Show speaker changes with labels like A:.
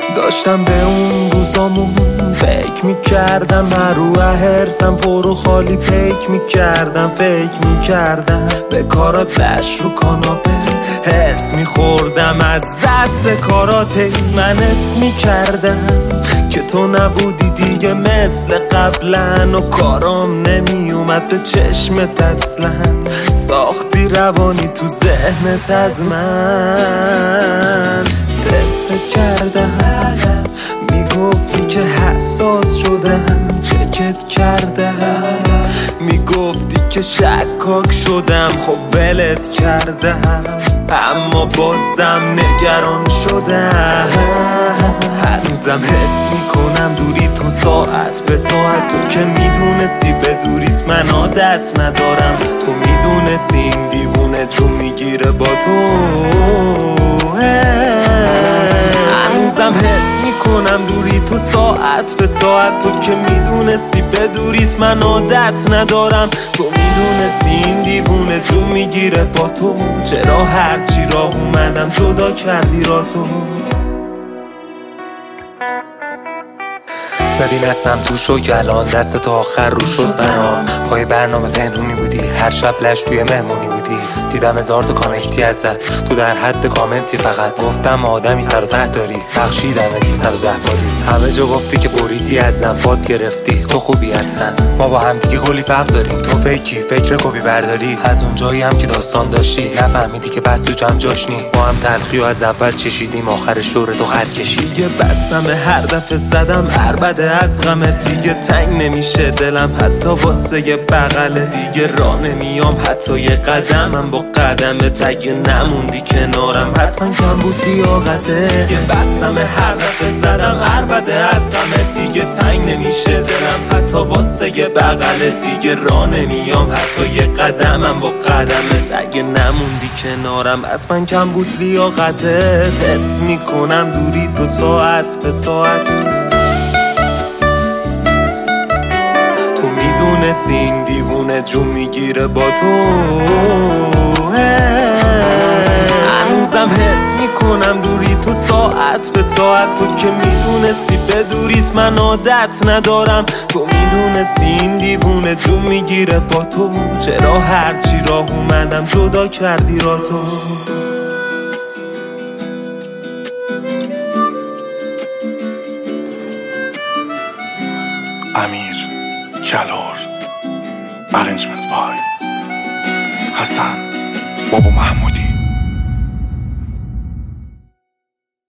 A: داشتم به اون روزامون فکر میکردم، هر رو هرسم پر و خالی پیک میکردم، فکر میکردم به کارات بش رو کاناپه حس میخوردم، از دست کارات من حس میکردم که تو نبودی دیگه مثل قبلا و کارام نمیومد به چشمت اصلا، ساختی روانی تو ذهنت از من. تستت کردم میگفتی که حساس شدم، چکت کردم میگفتی که شکاک شدم، خب ولت کردم اما بازم نگران شدم. هنوزم حس میکنم دوری تو ساعت به ساعت، تو که میدونستی به دوریت من عادت ندارم، تو میدونستی این دیوونه جون میگیره با تو. هنوزم حس میکنم دوری تو ساعت به ساعت، تو که میدونستی به دوریت من عادت ندارم، تو میدونستی این دیوونه جون میگیره با تو. چرا هرچی راه اومدم جدا کردی را تو؟ ببین هستم تو شوک الان، دست تا آخر رو شد برام، پای برنامه پنهونی بودی، هر شب لش توی مهمونی بودی، دیدم هزار تا کانکتی ازت، تو در حد کامنتی فقط گفتم آدمی سر و ته داری، بخشیدم 110 باری، همه جا گفتی که بریدی ازم، باز گرفتی تو خوبی هستن، ما با هم دیگه کلی فرق داریم، تو فیکی فکر کپی برداری، از اونجایی هم که داستان داشتی نفهمیدی که بس تو جمع جاشنی، ما هم تلخی و از اول چشیدیم آخر شور تو خط کشید، دیگه بسم هر دفعه زدم عربده از غمت، دیگه تنگ نمیشه دلم حتی واسه یه بغله، دیگه راه نمیام حتی یه قدمم با قدمت، اگه نموندی کنارم حتما کم بود لیاقته، دیگه بسم هر دفعه زدم عربده از غمت، دیگه تنگ نمیشه دلم حتی واسه یه بغله، دیگه راه نمیام حتی یه قدمم با قدمت، اگه نموندی کنارم حتما کم بود لیاقته. حس میکنم دوری تو ساعت به ساعت، میدونستی این دیوونه جون میگیره با تو. هنوزم حس میکنم دوری تو ساعت به ساعت، تو که میدونستی به دوریت من عادت ندارم، تو میدونستی این دیوونه جون میگیره با تو. چرا هرچی راه اومدم جدا کردی را تو؟
B: امیر کلار، Arrangement by حسن بابا محمود.